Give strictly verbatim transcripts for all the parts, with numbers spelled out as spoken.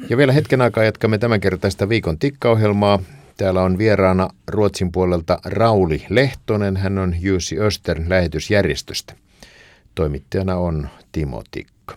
Ja vielä hetken aikaa jatkamme tämänkertaista viikon tikkaohjelmaa. Täällä on vieraana Ruotsin puolelta Rauli Lehtonen. Hän on Jussi Östern lähetysjärjestöstä. Toimittajana on Timo Tikka.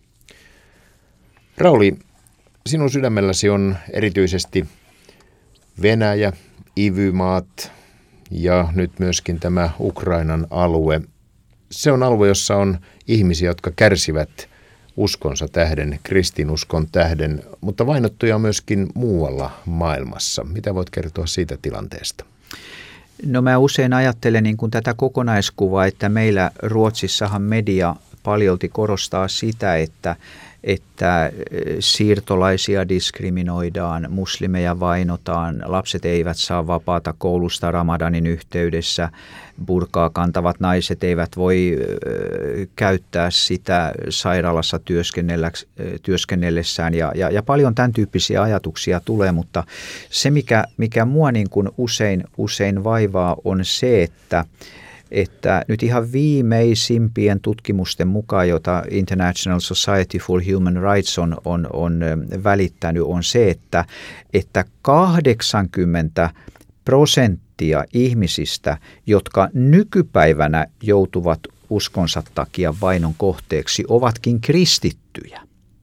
Rauli, sinun sydämelläsi on erityisesti Venäjä, I V Y-maat ja nyt myöskin tämä Ukrainan alue. Se on alue, jossa on ihmisiä, jotka kärsivät uskonsa tähden, kristinuskon tähden, mutta vainottuja on myöskin muualla maailmassa. Mitä voit kertoa siitä tilanteesta? No mä usein ajattelen niin kuin tätä kokonaiskuvaa, että meillä Ruotsissahan media paljolti korostaa sitä, että että siirtolaisia diskriminoidaan, muslimeja vainotaan, lapset eivät saa vapaata koulusta Ramadanin yhteydessä, burkaa kantavat naiset eivät voi käyttää sitä sairaalassa työskennellessään ja, ja, ja paljon tämän tyyppisiä ajatuksia tulee, mutta se mikä, mikä mua niin kuin usein, usein vaivaa on se, että että nyt ihan viimeisimpien tutkimusten mukaan, jota International Society for Human Rights on, on, on välittänyt, on se, että, että kahdeksankymmentä prosenttia ihmisistä, jotka nykypäivänä joutuvat uskonsa takia vainon kohteeksi, ovatkin kristittyjä.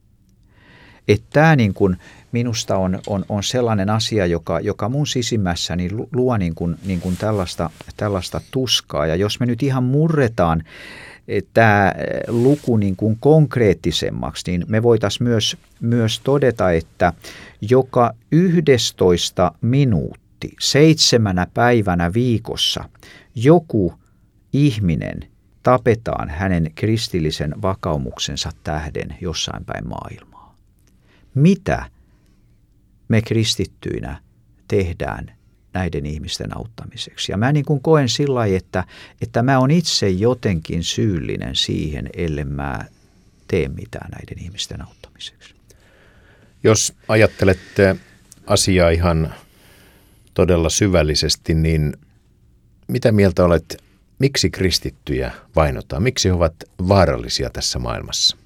Että tämä niin kuin minusta on, on, on sellainen asia, joka, joka mun sisimmässäni luo niin kuin, niin kuin tällaista, tällaista tuskaa. Ja jos me nyt ihan murretaan tämä luku niin kuin konkreettisemmaksi, niin me voitaisiin myös, myös todeta, että joka yhdestoista minuutti, seitsemänä päivänä viikossa joku ihminen tapetaan hänen kristillisen vakaumuksensa tähden jossain päin maailmaa. Mitä me kristittyinä tehdään näiden ihmisten auttamiseksi? Ja mä niin kuin koen sillä lailla, että, että mä oon itse jotenkin syyllinen siihen, ellei mä tee mitään näiden ihmisten auttamiseksi. Jos ajattelette asiaa ihan todella syvällisesti, niin mitä mieltä olet, miksi kristittyjä vainotaan? Miksi he ovat vaarallisia tässä maailmassa?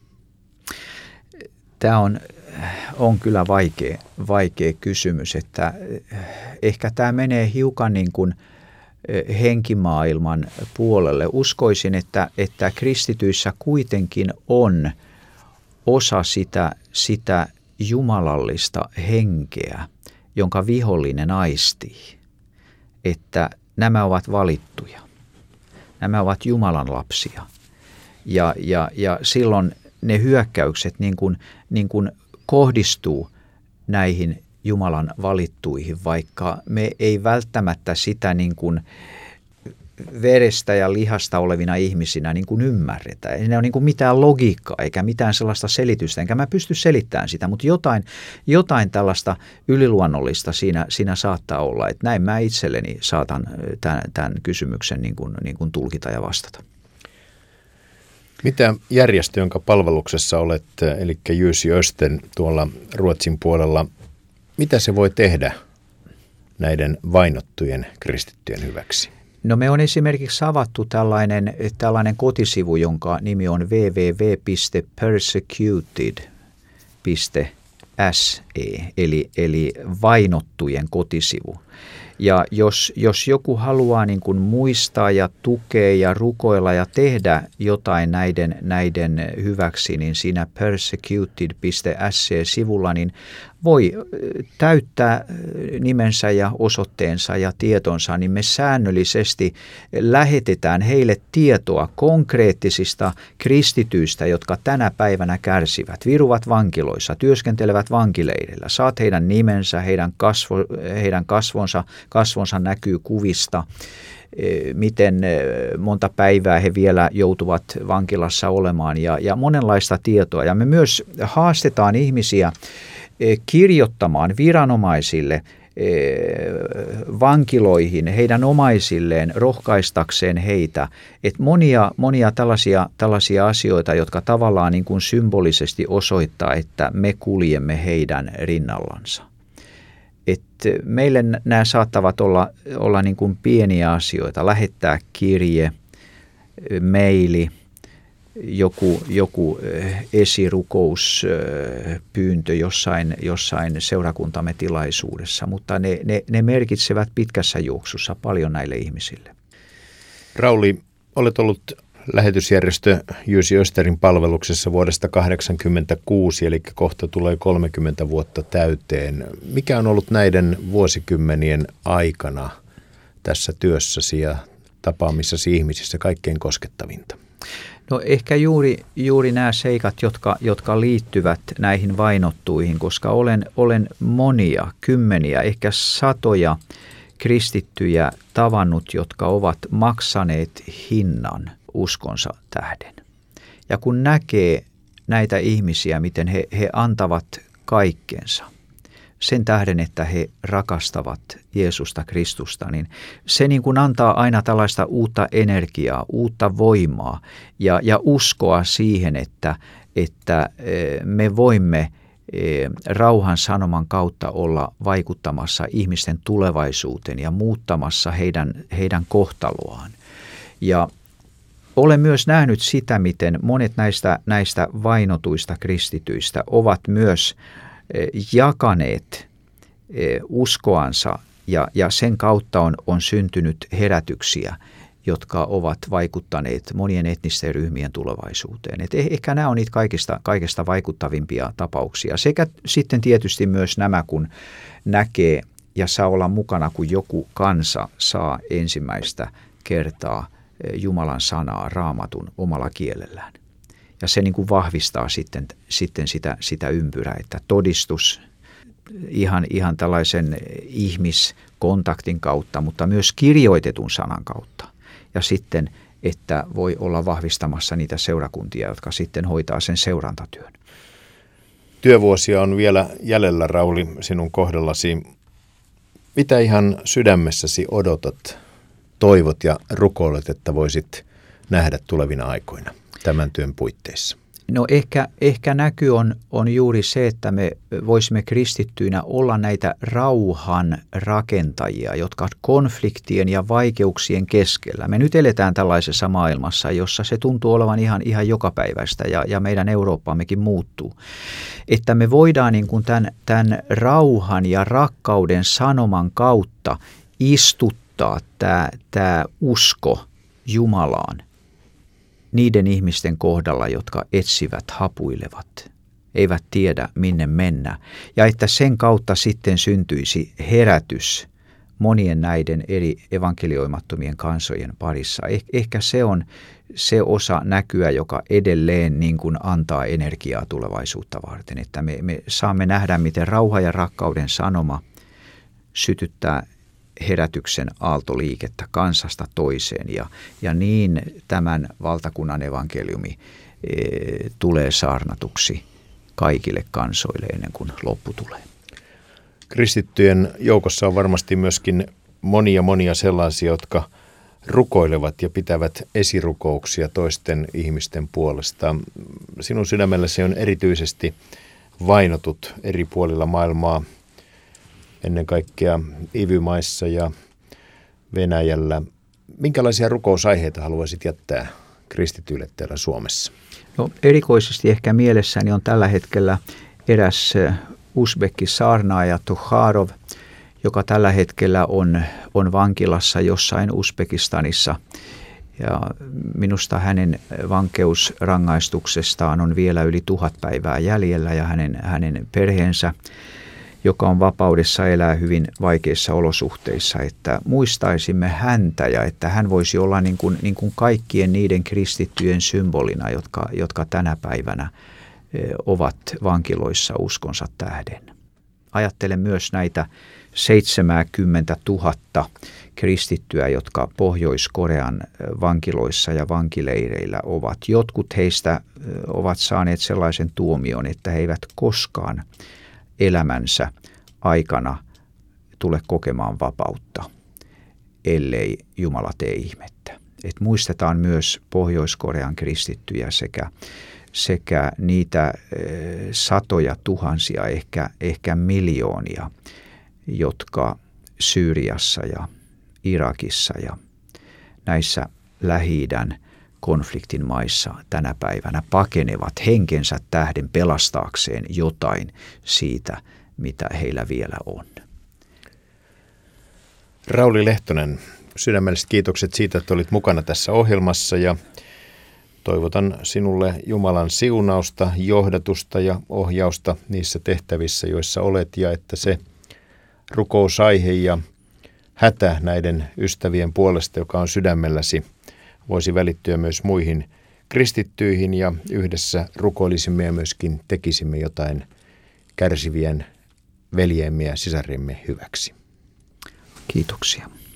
Tämä on, on kyllä vaikea, vaikea kysymys, että ehkä tämä menee hiukan niin kuin henkimaailman puolelle. Uskoisin, että, että kristityissä kuitenkin on osa sitä, sitä jumalallista henkeä, jonka vihollinen aistii, että nämä ovat valittuja, nämä ovat Jumalan lapsia ja, ja, ja silloin ne hyökkäykset niin kuin, niin kuin kohdistuu näihin Jumalan valittuihin, vaikka me ei välttämättä sitä niin kuin verestä ja lihasta olevina ihmisinä niin kuin ymmärretä. Ei ne ole niin kuin mitään logiikkaa eikä mitään sellaista selitystä, enkä mä pysty selittämään sitä, mutta jotain, jotain tällaista yliluonnollista siinä, siinä saattaa olla, että näin mä itselleni saatan tämän, tämän kysymyksen niin kuin, niin kuin tulkita ja vastata. Mitä järjestö, jonka palveluksessa olet, eli Jussi Östern tuolla Ruotsin puolella, mitä se voi tehdä näiden vainottujen kristittyjen hyväksi? No me on esimerkiksi avattu tällainen, tällainen kotisivu, jonka nimi on double-u double-u double-u piste persecuted piste s e, eli, eli vainottujen kotisivu. Ja jos, jos joku haluaa niin kuin muistaa ja tukea ja rukoilla ja tehdä jotain näiden, näiden hyväksi, niin siinä persecuted piste s e-sivulla niin voi täyttää nimensä ja osoitteensa ja tietonsa, niin me säännöllisesti lähetetään heille tietoa konkreettisista kristityistä, jotka tänä päivänä kärsivät, viruvat vankiloissa, työskentelevät vankileirillä. Saat heidän nimensä, heidän, kasvo, heidän kasvonsa, kasvonsa näkyy kuvista, miten monta päivää he vielä joutuvat vankilassa olemaan ja, ja monenlaista tietoa. Ja me myös haastetaan ihmisiä kirjoittamaan viranomaisille, vankiloihin, heidän omaisilleen, rohkaistakseen heitä. Että monia, monia tällaisia, tällaisia asioita, jotka tavallaan niin kuin symbolisesti osoittaa, että me kuljemme heidän rinnallansa. Että meille nämä saattavat olla, olla niin kuin pieniä asioita, lähettää kirje, maili, joku, joku esirukouspyyntö jossain, jossain seurakuntamme tilaisuudessa, mutta ne, ne, ne merkitsevät pitkässä juoksussa paljon näille ihmisille. Rauli, olet ollut lähetysjärjestö Jussi Österin palveluksessa vuodesta kahdeksankymmentäkuusi, eli kohta tulee kolmekymmentä vuotta täyteen. Mikä on ollut näiden vuosikymmenien aikana tässä työssäsi ja tapaamissasi ihmisissä kaikkein koskettavinta? No ehkä juuri, juuri nämä seikat, jotka, jotka liittyvät näihin vainottuihin, koska olen, olen monia, kymmeniä, ehkä satoja kristittyjä tavannut, jotka ovat maksaneet hinnan uskonsa tähden. Ja kun näkee näitä ihmisiä, miten he, he antavat kaikkensa sen tähden, että he rakastavat Jeesusta Kristusta, niin se niin kuin antaa aina tällaista uutta energiaa, uutta voimaa ja, ja uskoa siihen, että, että me voimme rauhan sanoman kautta olla vaikuttamassa ihmisten tulevaisuuteen ja muuttamassa heidän, heidän kohtaloaan. Ja olen myös nähnyt sitä, miten monet näistä, näistä vainotuista kristityistä ovat myös jakaneet uskoansa ja, ja sen kautta on, on syntynyt herätyksiä, jotka ovat vaikuttaneet monien etnisten ryhmien tulevaisuuteen. Et ehkä nämä on niitä kaikista, kaikista vaikuttavimpia tapauksia. Sekä sitten tietysti myös nämä, kun näkee ja saa olla mukana, kun joku kansa saa ensimmäistä kertaa Jumalan sanaa, Raamatun omalla kielellään. Ja se niin kuin vahvistaa sitten, sitten sitä, sitä ympyrää, että todistus ihan, ihan tällaisen ihmiskontaktin kautta, mutta myös kirjoitetun sanan kautta. Ja sitten, että voi olla vahvistamassa niitä seurakuntia, jotka sitten hoitaa sen seurantatyön. Työvuosia on vielä jäljellä, Rauli, sinun kohdallasi. Mitä ihan sydämessäsi odotat, toivot ja rukoilet, että voisit nähdä tulevina aikoina tämän työn puitteissa? No ehkä, ehkä näky on, on juuri se, että me voisimme kristittyinä olla näitä rauhan rakentajia, jotka konfliktien ja vaikeuksien keskellä. Me nyt eletään tällaisessa maailmassa, jossa se tuntuu olevan ihan, ihan jokapäiväistä ja, ja meidän Eurooppaammekin muuttuu. Että me voidaan niin kuin tämän, tämän rauhan ja rakkauden sanoman kautta istuttaa tämä, tämä usko Jumalaan niiden ihmisten kohdalla, jotka etsivät, hapuilevat, eivät tiedä minne mennä. Ja että sen kautta sitten syntyisi herätys monien näiden eri evankelioimattomien kansojen parissa. Eh- ehkä se on se osa näkyä, joka edelleen niin kuin antaa energiaa tulevaisuutta varten. Että me, me saamme nähdä, miten rauha ja rakkauden sanoma sytyttää herätyksen aaltoliikettä kansasta toiseen ja, ja niin tämän valtakunnan evankeliumi e, tulee saarnatuksi kaikille kansoille ennen kuin loppu tulee. Kristittyjen joukossa on varmasti myöskin monia monia sellaisia, jotka rukoilevat ja pitävät esirukouksia toisten ihmisten puolesta. Sinun sydämelläsi on erityisesti vainotut eri puolilla maailmaa, ennen kaikkea I V Y-maissa ja Venäjällä. Minkälaisia rukousaiheita haluaisit jättää kristityille täällä Suomessa? No, erikoisesti ehkä mielessäni on tällä hetkellä eräs usbekki saarnaaja Tukharov, joka tällä hetkellä on, on vankilassa jossain Uzbekistanissa. Ja minusta hänen vankeusrangaistuksestaan on vielä yli tuhat päivää jäljellä ja hänen, hänen perheensä, joka on vapaudessa, elää hyvin vaikeissa olosuhteissa, että muistaisimme häntä ja että hän voisi olla niin kuin, niin kuin kaikkien niiden kristittyjen symbolina, jotka, jotka tänä päivänä ovat vankiloissa uskonsa tähden. Ajattelen myös näitä seitsemänkymmentätuhatta kristittyä, jotka Pohjois-Korean vankiloissa ja vankileireillä ovat. Jotkut heistä ovat saaneet sellaisen tuomion, että he eivät koskaan elämänsä aikana tule kokemaan vapautta, ellei Jumala tee ihmettä. Et muistetaan myös Pohjois-Korean kristittyjä sekä, sekä niitä satoja tuhansia, ehkä, ehkä miljoonia, jotka Syyriassa ja Irakissa ja näissä Lähi-idän konfliktin maissa tänä päivänä pakenevat henkensä tähden pelastaakseen jotain siitä, mitä heillä vielä on. Rauli Lehtonen, sydämelliset kiitokset siitä, että olit mukana tässä ohjelmassa ja toivotan sinulle Jumalan siunausta, johdatusta ja ohjausta niissä tehtävissä, joissa olet, ja että se rukousaihe ja hätä näiden ystävien puolesta, joka on sydämelläsi, voisi välittyä myös muihin kristittyihin, ja yhdessä rukoilisimme ja myöskin tekisimme jotain kärsivien veljemme ja sisarimme hyväksi. Kiitoksia.